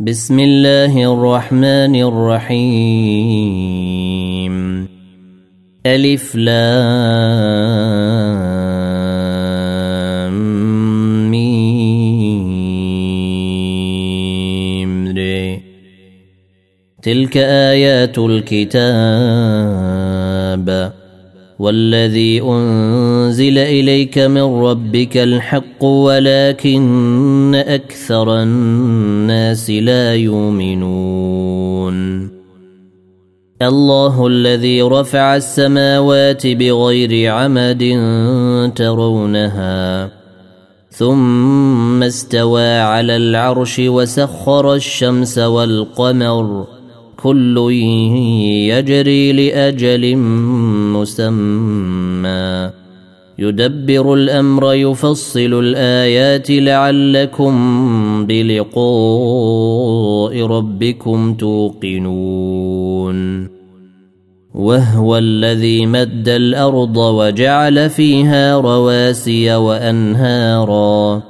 بسم الله الرحمن الرحيم ألف لام ميم ر تلك آيات الكتاب والذي أنزل إليك من ربك الحق ولكن أكثر الناس لا يؤمنون الله الذي رفع السماوات بغير عمد ترونها ثم استوى على العرش وسخر الشمس والقمر كل يجري لأجل مسمى يدبر الأمر يفصل الآيات لعلكم بلقاء ربكم توقنون وهو الذي مد الأرض وجعل فيها رواسي وأنهارا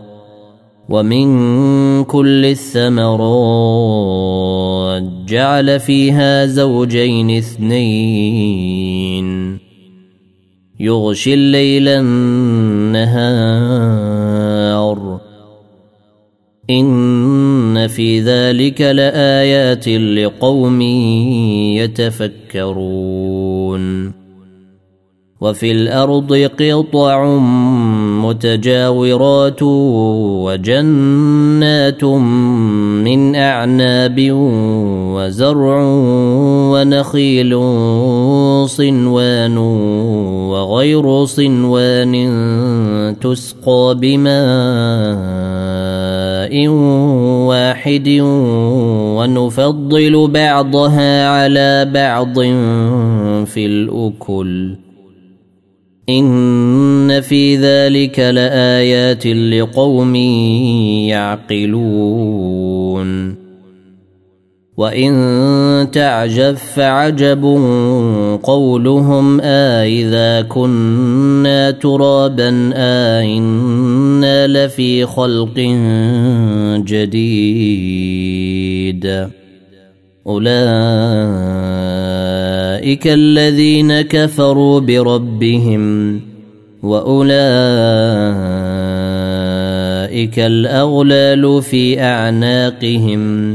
ومن كل الثمرات جعل فيها زوجين اثنين يغشي الليل النهار إن في ذلك لآيات لقوم يتفكرون وفي الأرض قطع متجاورات وجنات من أعناب وزرع ونخيل صنوان وغير صنوان تسقى بماء واحد ونفضل بعضها على بعض في الأكل إن في ذلك لآيات لقوم يعقلون وإن تعجب فعجب قولهم إذا كنا ترابا إنا لفي خلق جديد أولئك الذين كفروا بربهم وأولئك الأغلال في أعناقهم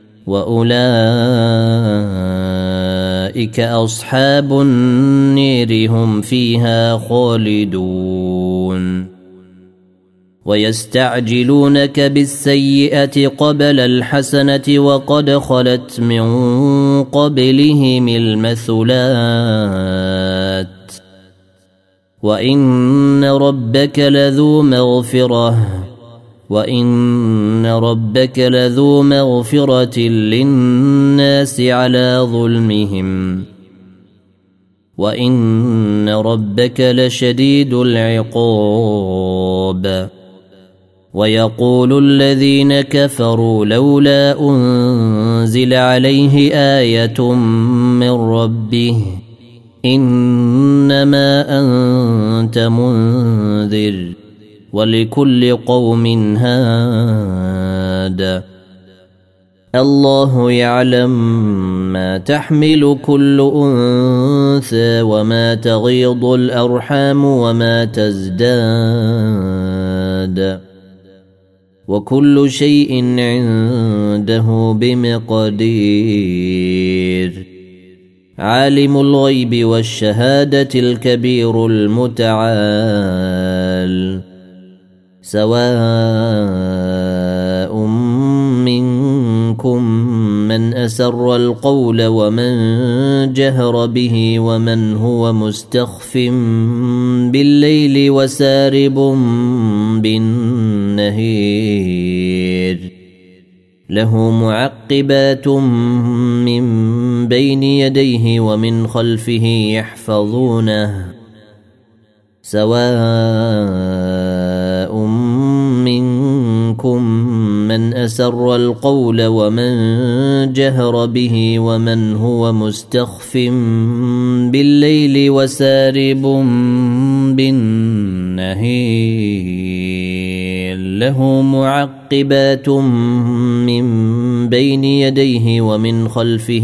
وأولئك أصحاب النير هم فيها خالدون ويستعجلونك بالسيئة قبل الحسنة وقد خلت من قبلهم المثلات وإن ربك لذو مغفرة للناس على ظلمهم وإن ربك لشديد العقاب ويقول الذين كفروا لولا أنزل عليه آية من ربه إنما أنت منذر ولكل قوم هاد الله يعلم ما تحمل كل أنثى وما تغيض الأرحام وما تزداد وكل شيء عنده بمقدير عالم الغيب والشهادة الكبير المتعال سواء منكم من أسر القول ومن جهر به ومن هو مستخف بالليل وسارب بالنهير له معقبات من بين يديه ومن خلفه يحفظونه سواء منكم من أسر القول ومن جهر به ومن هو مستخف بالليل وسارب بالنهير له معقبات من بين يديه ومن خلفه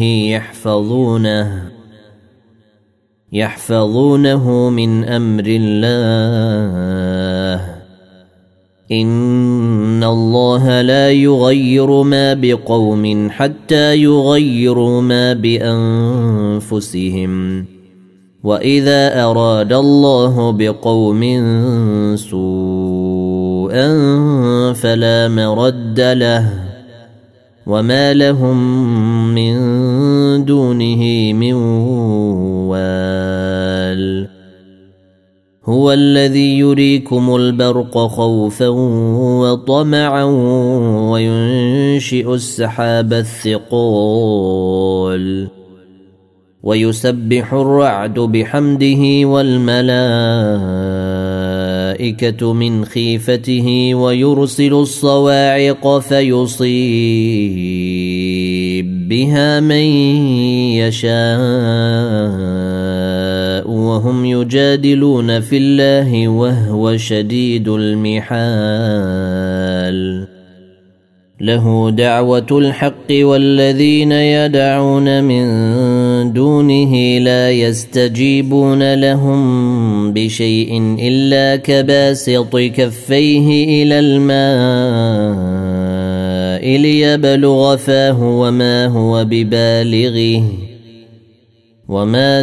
يحفظونه من أمر الله إن الله لا يغير ما بقوم حتى يغيروا ما بأنفسهم وإذا أراد الله بقوم سوءا فلا مرد له وما لهم من دونه من وال هو الذي يريكم البرق خوفا وطمعا وينشئ السحاب الثقال ويسبح الرعد بحمده والملائكة من خيفته ويرسل الصواعق فيصيب بها من يشاء وهم يجادلون في الله وهو شديد المحال له دعوة الحق والذين يدعون من دونه لا يستجيبون لهم بشيء إلا كباسط كفيه إلى الماء ليبلغ فاه وما هو ببالغه وما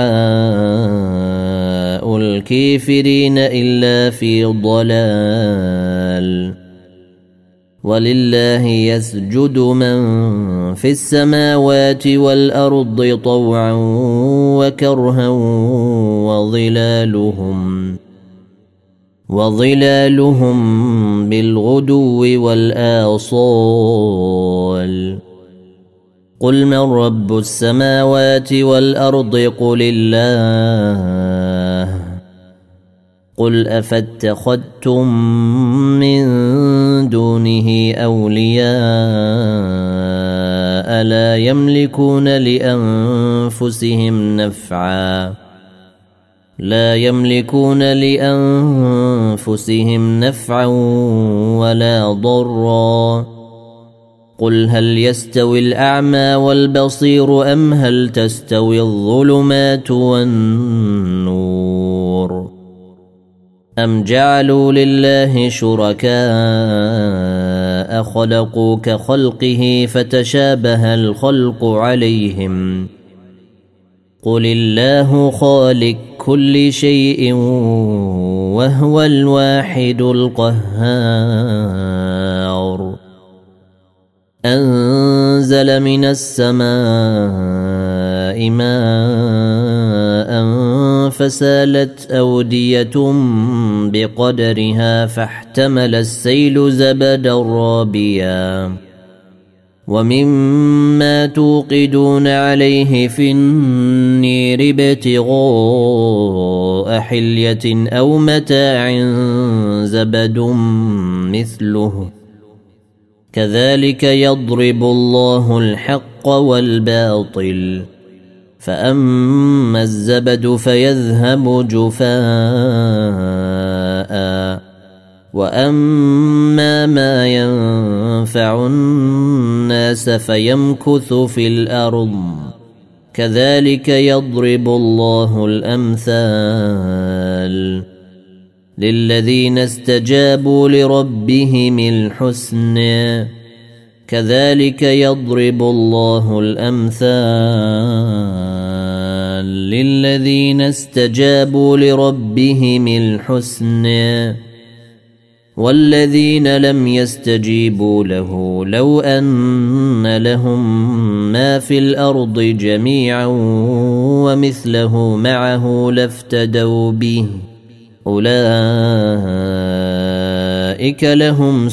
دعاء الكافرين إلا في ضلال ولله يسجد من في السماوات والأرض طوعا وكرها وظلالهم بالغدو والآصال قل من رب السماوات والأرض قل الله قل أفاتخذتم من دونه أولياء لا يملكون لأنفسهم نفعا ولا ضرا قل هل يستوي الأعمى والبصير أم هل تستوي الظلمات والنور أم جعلوا لله شركاء خلقوا كخلقه فتشابه الخلق عليهم قل الله خالق كل شيء وهو الواحد القهار أنزل من السماء ماء فسالت أودية بقدرها فاحتمل السيل زبدا رابيا ومما توقدون عليه في النير ابتغاء حلية أو متاع زبد مثله كذلك يضرب الله الحق والباطل فأما الزبد فيذهب جفاء وأما ما ينفع الناس فيمكث في الأرض كذلك يضرب الله الأمثال للذين استجابوا لربهم الحسنى كذلك يضرب الله الأمثال للذين استجابوا لربهم الحسنى والذين لم يستجيبوا له لو أن لهم ما في الأرض جميعا ومثله معه لافتدوا به أولئك لهم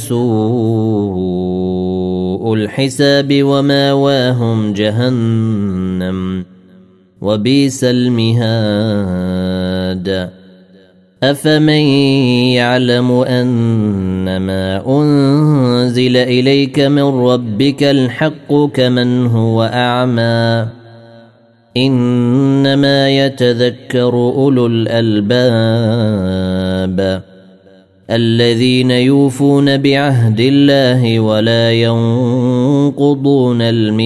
سوء الحساب وماواهم جهنم وبئس المهاد أفمن يعلم أنما أنزل إليك من ربك الحق كمن هو أعمى إنما يتذكر أولو الألباب الذين يوفون بعهد الله ولا ينقضون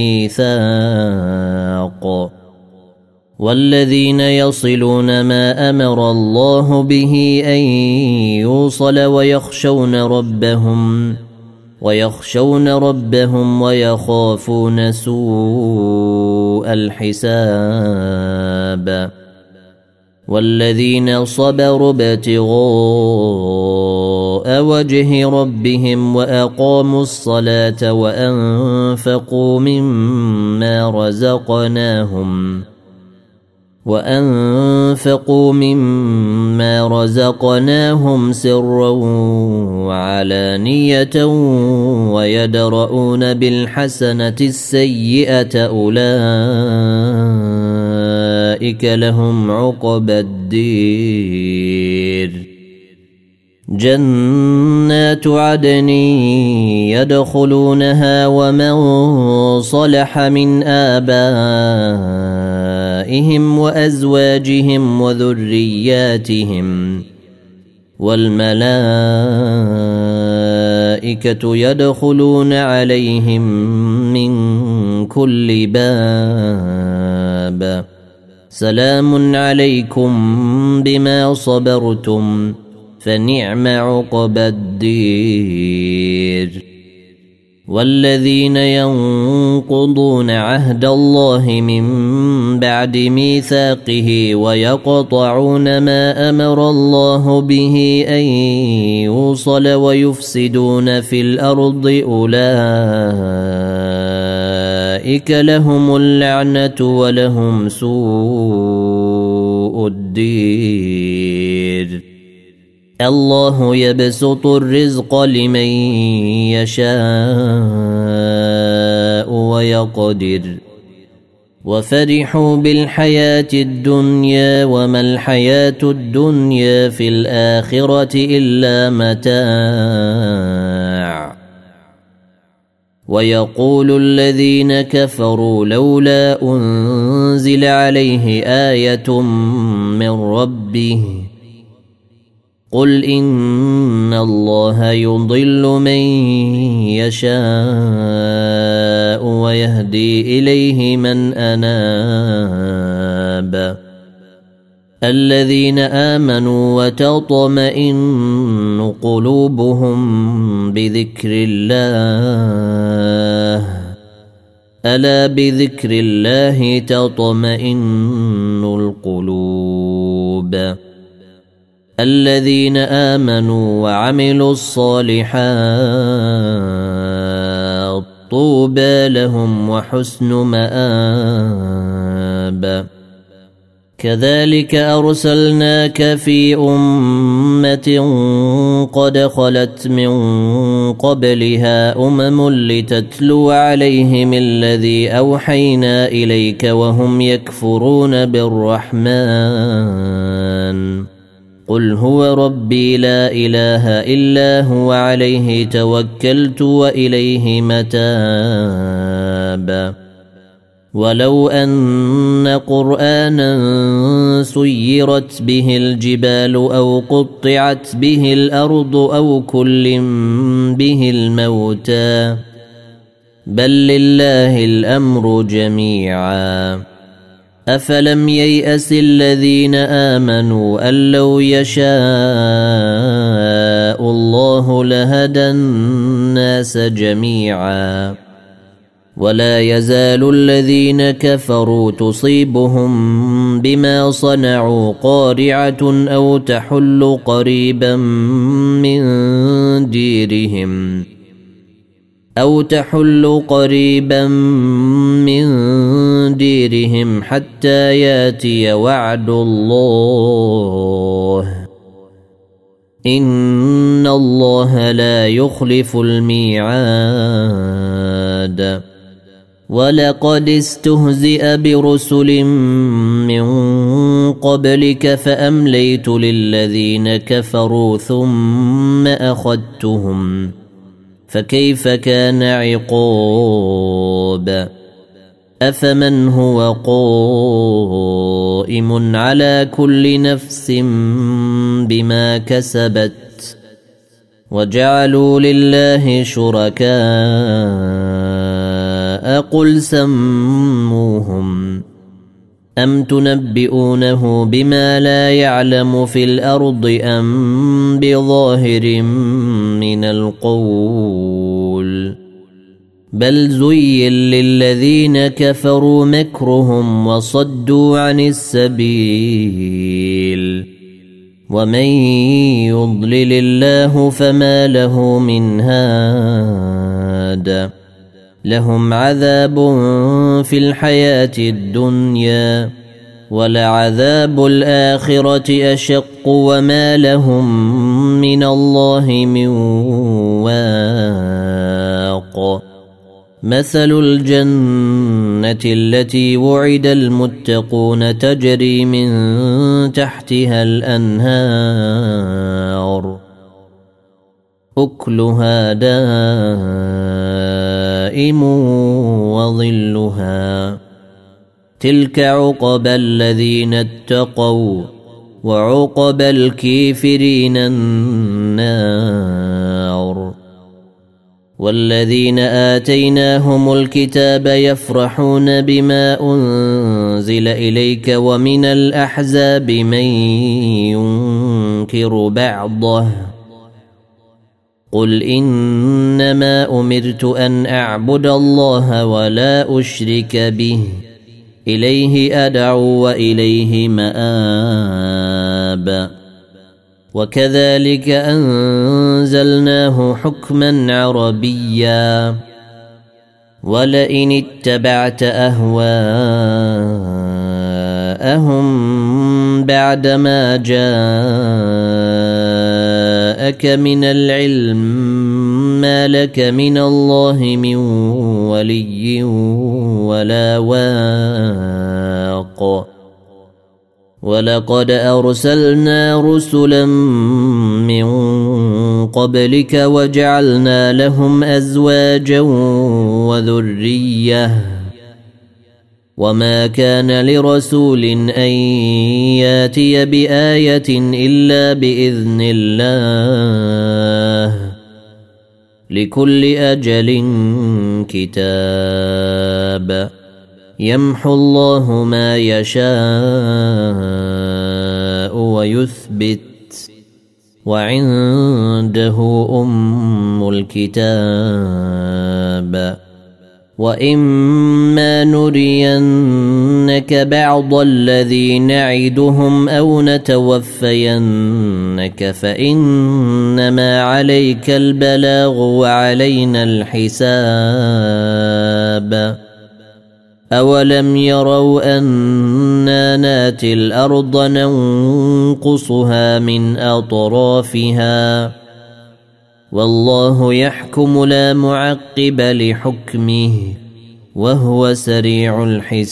الميثاق والذين يصلون ما أمر الله به أن يوصل ويخشون ربهم ويخافون سوء الحساب والذين صبروا ابتغاء وجه ربهم وأقاموا الصلاة وأنفقوا مما رزقناهم سرا وعلانية ويدرؤون بالحسنة السيئة أولئك لهم عقبى الدير جنات عدن يدخلونها ومن صلح من آبائهم وأزواجهم وذرياتهم والملائكة يدخلون عليهم من كل باب سلام عليكم بما صبرتم فنعم عقبى الدير والذين ينقضون عهد الله من بعد ميثاقه ويقطعون ما أمر الله به أن يوصل ويفسدون في الأرض أولئك لهم اللعنة ولهم سوء الدير الله يبسط الرزق لمن يشاء ويقدر وفرحوا بالحياة الدنيا وما الحياة الدنيا في الآخرة إلا متاع ويقول الذين كفروا لولا أنزل عليه آية من ربه قل إن الله يضل من يشاء ويهدي إليه من أناب الذين آمنوا وتطمئن قلوبهم بذكر الله ألا بذكر الله تطمئن القلوب الذين آمنوا وعملوا الصالحات طوبى لهم وحسن مآب كذلك أرسلناك في أمة قد خلت من قبلها لتتلو عليهم الذي أوحينا إليك وهم يكفرون بالرحمن قل هو ربي لا إله إلا هو عليه توكلت وإليه متاب ولو أن قرآنا سيرت به الجبال أو قطعت به الأرض أو كلم به الموتى بل لله الأمر جميعا أفلم ييأس الذين آمنوا أن لو يشاء الله لهدى الناس جميعا ولا يزال الذين كفروا تصيبهم بما صنعوا قارعة أو تحل قريبا من ديرهم حتى ياتي وعد الله إن الله لا يخلف الميعاد ولقد استهزئ برسل من قبلك فأمليت للذين كفروا ثم أخذتهم فكيف كان عقاب أفمن هو قائم على كل نفس بما كسبت وجعلوا لله شركاء قل سموهم أم تنبئونه بما لا يعلم في الأرض أم بظاهر من القول بل زين للذين كفروا مكرهم وصدوا عن السبيل ومن يضلل الله فما له من هاد لهم عذاب في الحياة الدنيا ولعذاب الآخرة أشق وما لهم من الله من واق مثل الجنة التي وعد المتقون تجري من تحتها الأنهار أكلها دائم وظلها تلك عقبى الذين اتقوا وعقبى الكافرين النار والذين آتيناهم الكتاب يفرحون بما أنزل إليك ومن الأحزاب من ينكر بعضه قل إنما أمرت أن أعبد الله ولا أشرك به إليه أدعو وإليه مآب وكذلك أنزلناه حكما عربيا ولئن اتبعت أهواءهم بعدما جاءك من العلم ما لك من الله من ولي ولا واق ولقد أرسلنا رسلا من قبلك وجعلنا لهم أزواجا وذرية وما كان لرسول أن ياتي بآية إلا بإذن الله لكل أجل كتاب يمحو الله ما يشاء ويثبت وعنده أم الكتاب وإما نرينك بعض الذي نعدهم أو نتوفينك فإنما عليك البلاغ وعلينا الحساب أولم يروا أنا ناتي الأرض ننقصها من أطرافها والله يحكم لا معقب لحكمه وهو سريع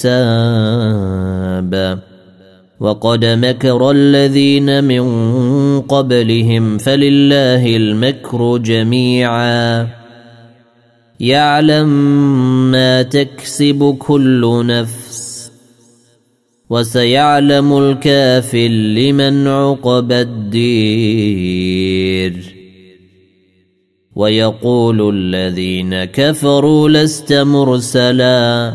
الحساب وقد مكر الذين من قبلهم فلله المكر جميعا يعلم ما تكسب كل نفس وسيعلم الكافر لمن عقبى الدير ويقول الذين كفروا لست مرسلا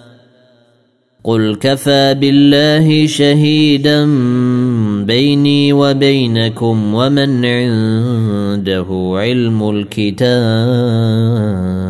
قل كفى بالله شهيدا بيني وبينكم ومن عنده علم الكتاب